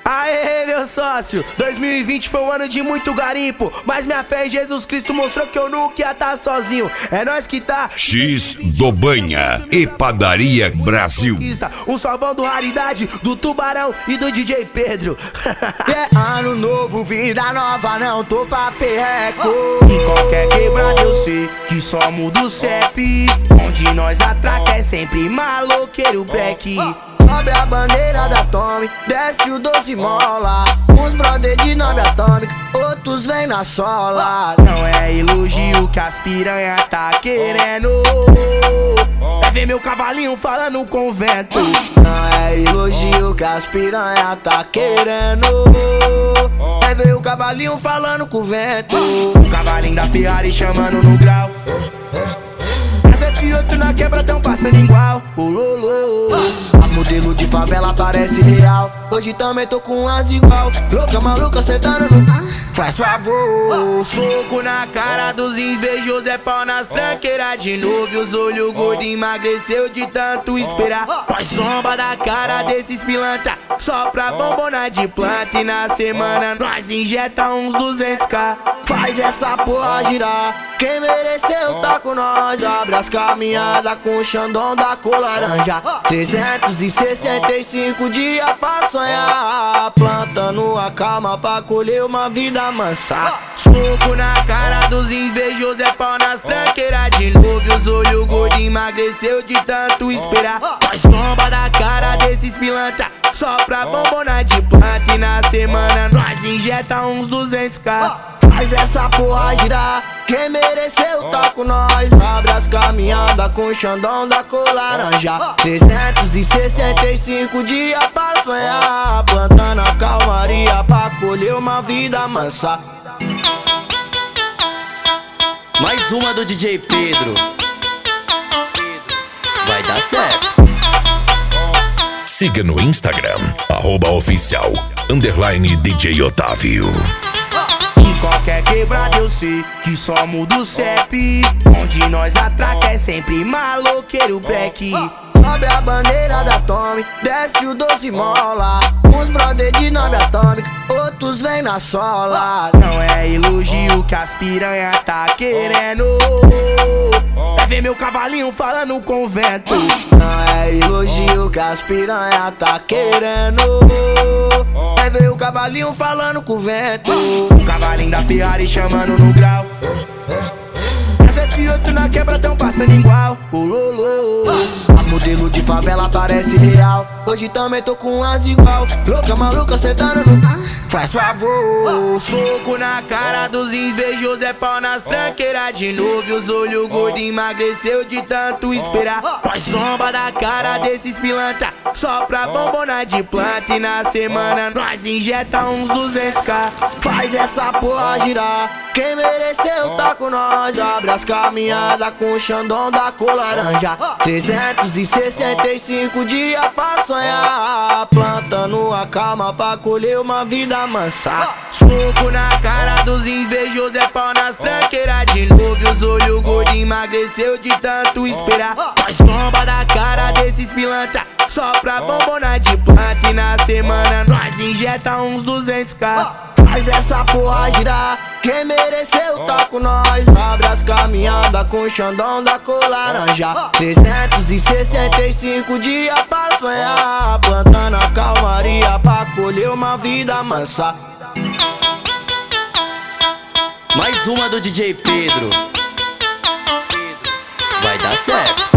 Aê, meu sócio, 2020 foi um ano de muito garimpo, mas minha fé em Jesus Cristo mostrou que eu nunca ia estar sozinho. É nós que tá X do Banha e Padaria Brasil. Um salvão do Raridade, do Tubarão e do DJ Pedro. É ano novo, vida nova, não tô pra perreco. Em qualquer quebrada eu sei que só muda o CEP. Onde nós atraca é sempre maloqueiro black. Sobe a bandeira da Tommy, desce o 12 mola. Uns brother de 9 atômica, outros vem na sola. Não é elogio que as piranha tá querendo. Vai ver meu cavalinho falando com o vento. Não é elogio que as piranha tá querendo. Vai ver o cavalinho falando com o vento. O cavalinho da Ferrari chamando no grau. As F8 na quebra tão passando igual. As modelos de favela parece real. Hoje também tô com as igual. Louca maluca sentando no... Faz favor. Soco na cara dos invejosos, é pau nas tranqueiras de novo. E os olhos gordos emagreceu de tanto esperar. Nós zomba da cara desses pilantra, só pra bombona de planta. E na semana nós injeta uns 200k. Faz essa porra girar. Quem mereceu tá com nós. Abre as caminhadas com o Xandão da cor laranja. 365 dias pra sonhar, plantando a calma pra colher uma vida mansa. Soco na cara dos invejosos, é pau nas tranqueiras de novo. E os olhos gordos emagreceu de tanto esperar. Nós zomba da cara desses pilantra, só pra bombona de planta. E na semana nós injeta uns 200k. Faz essa porra girar. Quem mereceu tá com nós. Abre as caminhadas com o Xandão da cor laranja. 365 dias pra sonhar, plantando a calmaria pra colher uma vida mansa. Mais uma do DJ Pedro. Vai dar certo. Siga no Instagram, @oficial_DJ Otávio. Em qualquer quebrada eu sei que só muda o CEP. Onde nós atraca é sempre maloqueiro black. Sobe a bandeira da Tommy, desce o 12 mola. Uns brother de 9 atômica, outros vem na sola. Não é elogio que as piranha tá querendo. Vai ver meu cavalinho falando com o vento. Não é elogio que as piranha tá querendo. Vai ver o cavalinho falando com o vento. O cavalinho da Ferrari chamando no grau. As F8 na quebra tão passando igual. As modelos de favela parece real. Hoje também tô com as igual. Louca maluca sentando no... Faz favor. Soco na cara dos invejosos, é pau nas tranqueiras de novo. E os olhos gordos emagreceu de tanto esperar. Nós zomba da cara desses pilantra, só pra bombona de planta. E na semana nós injeta uns 200k. Faz essa porra girar. Quem mereceu tá com nós. Abre as caminhadas com o Xandão da cor laranja. 365 dias pra sonhar, plantando a calma pra colher uma vida mansa. Soco na cara dos invejosos, é pau nas tranqueiras de novo. E os olhos gordos emagreceu de tanto esperar. Nós zomba da cara desses pilantra, só pra bombona de planta. E na semana nós injeta uns 200k. Faz essa porra girar. Quem mereceu tá com nós. Abre as caminhadas com o Xandão da cor laranja. 365 dias pra sonhar, plantando a calmaria pra colher uma vida mansa. Mais uma do DJ Pedro. Vai dar certo.